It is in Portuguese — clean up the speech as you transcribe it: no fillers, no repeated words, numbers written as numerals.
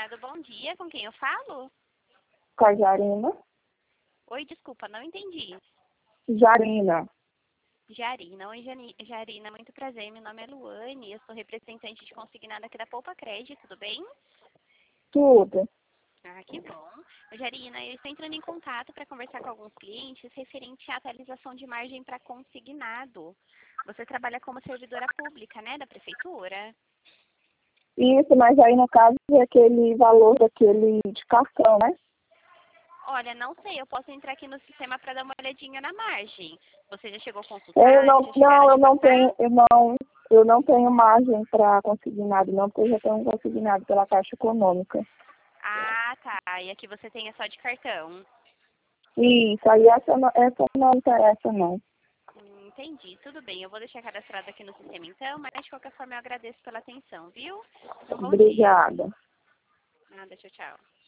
consignado, bom dia. Com quem eu falo? Com a Jarina. Oi, desculpa, não entendi. Jarina. Jarina. Oi, Jarina, muito prazer. Meu nome é Luane, eu sou representante de consignado aqui da Poupa Crédito, tudo bem? Tudo. Ah, que bom. Jarina, eu estou entrando em contato para conversar com alguns clientes referente à atualização de margem para consignado. Você trabalha como servidora pública, né, da prefeitura? Isso, mas aí no caso é aquele valor daquele de cartão, né? Olha, não sei, eu posso entrar aqui no sistema para dar uma olhadinha na margem. Você já chegou a consultar? Já chegaram a Eu te não passar? tenho, eu não tenho margem para consignado, não, porque eu já tenho consignado pela Caixa Econômica. Ah, tá. E aqui você tem é só de cartão. Isso, aí essa não interessa, não. Entendi. Tudo bem. Eu vou deixar cadastrado aqui no sistema então, mas de qualquer forma eu agradeço pela atenção, viu? Um bom dia. Obrigada. Nada, tchau, tchau.